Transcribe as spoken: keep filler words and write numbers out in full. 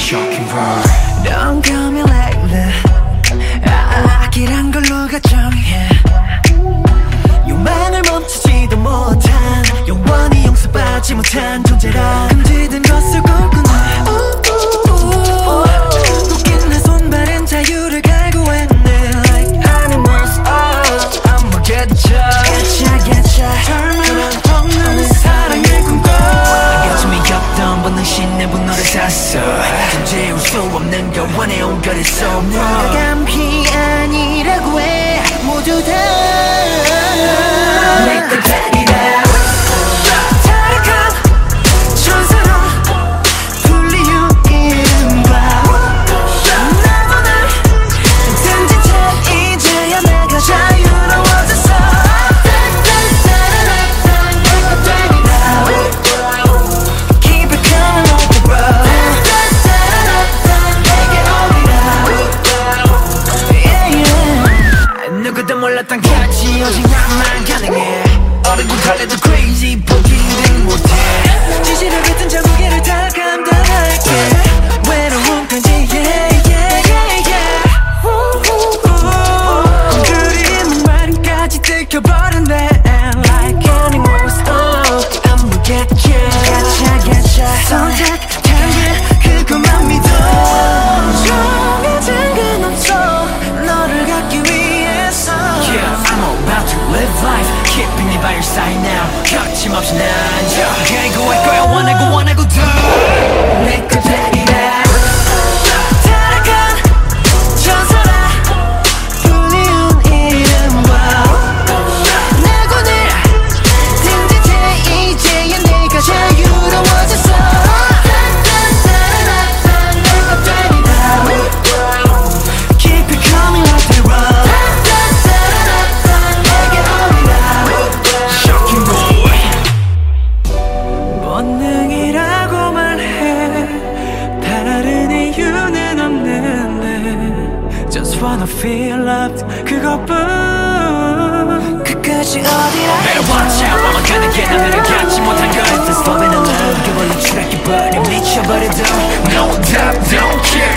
shocking bro. Don't call me lately. 아기란 걸로 가정해. 욕망을 멈추지도 못한 영원히 용서받지 못한 존재라 금지된 것을 꿈꾸네. 웃긴 내 손발은 자유를 갈구했네. Like animals, oh, I'ma get ya, get ya, get ya. 절망 없는 사랑을 꿈꿔. 가슴이 겹던 본능신 내 분노를 샀어. 존재할 수 없는 걸 원해온 걸 it's so wrong. 감히 아니라고 해 모두 다 Make the daddy down. 타락한 천사로 불리운 이른바 나도 날 던진 채 이제야 내가 자유로워졌어. Make the daddy down. Keep it coming like the road. Make it all it out. Yeah, yeah. 누구도 몰랐던 가치 오직 나만 가능해. 어리고 달래도 crazy 포기를 못해. 지지력했던 저 무게를 다 감당할게. 외로움까지 yeah yeah yeah yeah. 그림은 말은까지 들켜버렸네. Like animals, oh, I'ma get you, getcha getcha. 선택한 게 그것만 믿어. 정해진 건 없어 너를 갖기 위해서. Yeah, I'm about to live life, keeping me by your side now. 거침없이 난 결국할 거야 원하고 원하고 더. Make the daddy down. 타락한 천사라 불리운 이름과 내 권을 등진 채 이제야 내가 자유로워졌어. Make the daddy down. Keep it coming like the road. Make it all it out. Shocking boy. 본능이라고만 해. 다른 이유는 없는데 Just wanna feel loved 그것뿐. 끝까지 어디라 Better watch out 아마 가득해 남들은 갖지 못한 걸. This love in a love 그걸로 추락해버려 미쳐버려도 No doubt don't care.